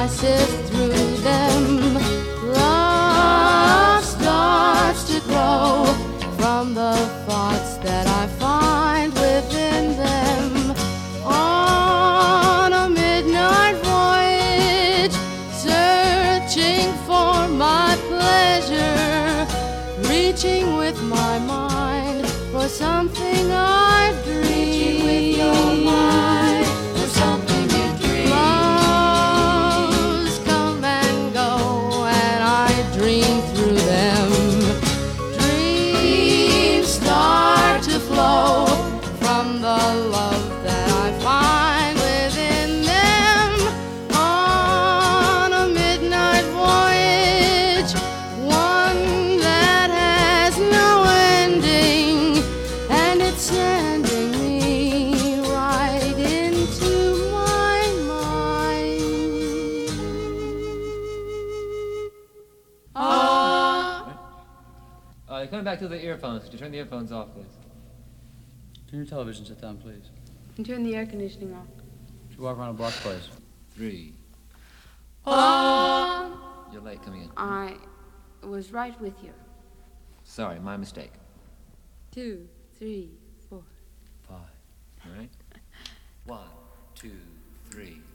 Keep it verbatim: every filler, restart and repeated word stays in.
I sift through them, love starts to grow from the thoughts that I find within them. On a midnight voyage, searching for my pleasure, reaching with my mind for something I've dreamed. Reaching with your mind for something you dreamed. Loves come and go, and I dream through them. Dreams start to flow from the love that I find within them. On a midnight voyage, one that has no ending, and it's sending me right into my mind. Ah. Uh, coming back to the earphones. Could you turn the earphones off, please? Turn your television set down, please. And turn the air conditioning off. Should we walk around a block, please? Three. Ah. You're late coming in. I was right with you. Sorry, my mistake. Two, three, four. Five. All right? One, two, three.